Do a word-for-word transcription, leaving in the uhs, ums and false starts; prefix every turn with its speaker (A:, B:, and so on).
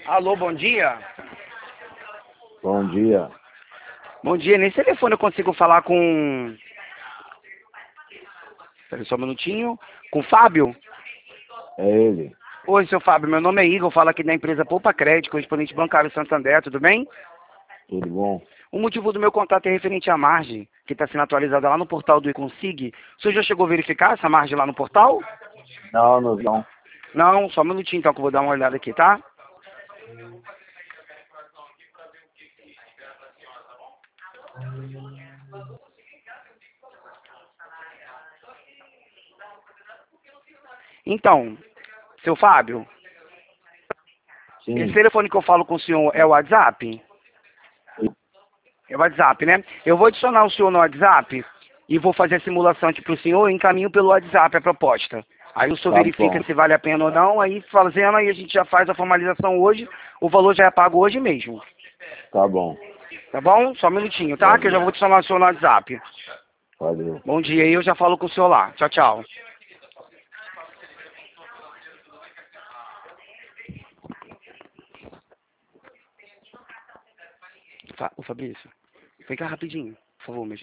A: Alô, bom dia.
B: Bom dia.
A: Bom dia, nesse telefone eu consigo falar com... Espera só um minutinho. Com o Fábio?
B: É ele.
A: Oi, seu Fábio, meu nome é Igor, eu falo aqui da empresa Poupa Crédito, correspondente bancário Santander, tudo bem?
B: Tudo bom?
A: O motivo do meu contato é referente à margem, que está sendo atualizada lá no portal do eConsig. O senhor já chegou a verificar essa margem lá no portal?
B: Não, não, não.
A: Não, só um minutinho então que eu vou dar uma olhada aqui, tá? Então, seu Fábio, esse
B: Sim.
A: telefone que eu falo com o senhor é o WhatsApp? É o WhatsApp, né? Eu vou adicionar o senhor no WhatsApp e vou fazer a simulação aqui para o senhor e encaminho pelo WhatsApp a proposta. Aí o senhor
B: Tá
A: verifica
B: bom.
A: se vale a pena ou não, aí fazendo, aí a gente já faz a formalização hoje, o valor já é pago hoje mesmo.
B: Tá bom.
A: Tá bom? Só um minutinho, tá? Que eu já
B: Valeu.
A: vou adicionar o senhor no WhatsApp.
B: Valeu.
A: Bom dia, aí eu já falo com o senhor lá. Tchau, tchau. Fa- Ô Fabrício, vem cá rapidinho, por favor, meu